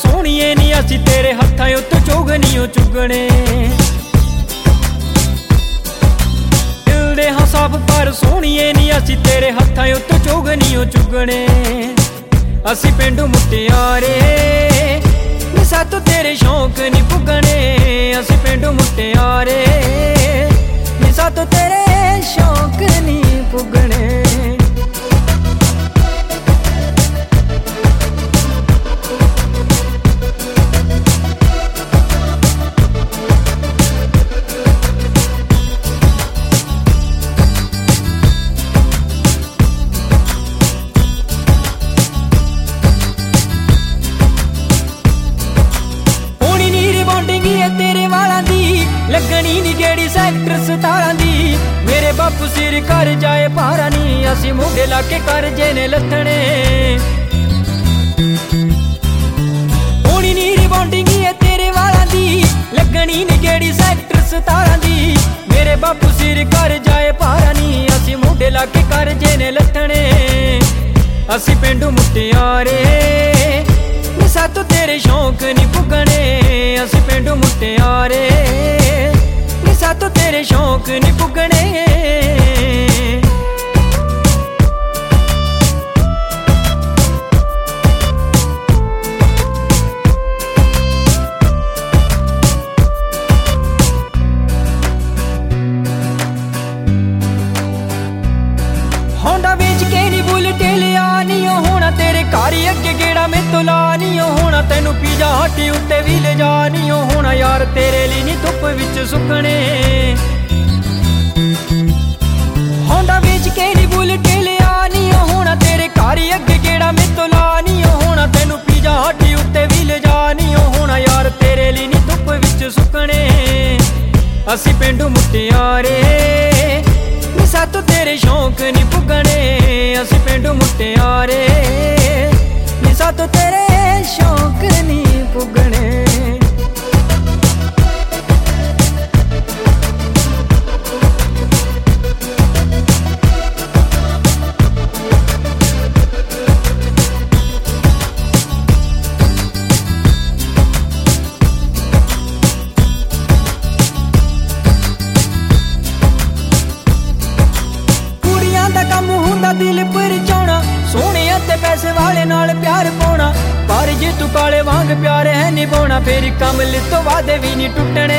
सोहणीए नी असी तेरे हत्थां उत्ते चोग नी ओ चुगणे। दिल दे हां साफ पर सोहणीए नी असी तेरे हत्थां उत्ते चोग नी ओ चुगणे। असी पेंडू मुटियारे नी सातों तेरे शौक नी पुगणे। असी पेंडू मुटियारे नी सातों तेरे शौक नी पुगणे। तेरे वाला दी लगनी नी गेड़ी सैक्टर 17 दी। मेरे बापू सिर कर जाए पारा नी असी मुंडे लाके कर जेने लथने। होनी नी रिबॉन्डिंग है तेरे वाला दी लगनी नी गेड़ी सैक्टर 17 दी। मेरे बापू सिर कर जाए पारा नी असी मुंडे लाके कर जेने लथने। असी पेंडू मुटियारे नी सातों तेरे शौक नी पुगणे। असी पेंडू मुटियारे नी सातों तेरे शौक नी पुगणे। होंडा बेच के नी बुलेट लिया नी होना तेरे घर अगे गेड़ा में तो ला नी होना। तेनू पीजा हट्टी उत्ते भी ले जा नी होना यार तेरे लिए नी धुप विच सुकने। होंडा बेच के नी बुलेट लिया नी होना तेरे घर अगे गेड़ा में तो ला नी होना। तेनू पीजा हट्टी उत्ते भी ले जा नी होना यार तेरे लिए नी धुप विच सुकने। असी पेंडू मुटियारे नी सातों तेरे शौक नी पुगणे। असी पेंडू मुटियारे नी सातों तेरे शौक नी पुगणे। कम हुंदा दिल पर चाहना सोहणे ते पैसे वाले नाल प्यार पाउणा। पर जे तू काले वांग प्यार है निभाउणा फिर कमल तो वादे भी नहीं टुटणे।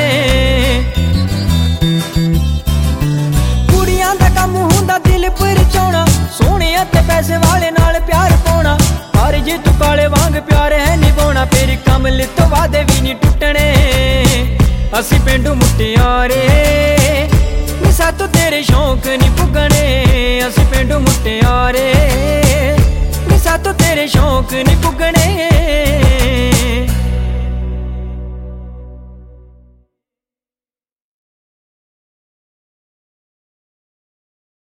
कुड़ियां दा कम हुंदा दिल पर चाहना सोहणे ते पैसे वाले नाल प्यार पाउणा। पर जे तू काले वांग प्यार है निभाउणा फिर कमल तो वादे भी नहीं टुटणे। असी पेंडू मुटियारे नी सातों तेरे शौक नी पुगणे। असी पेंडू मुटियारे नी सातों तेरे शौक नी पुगणे।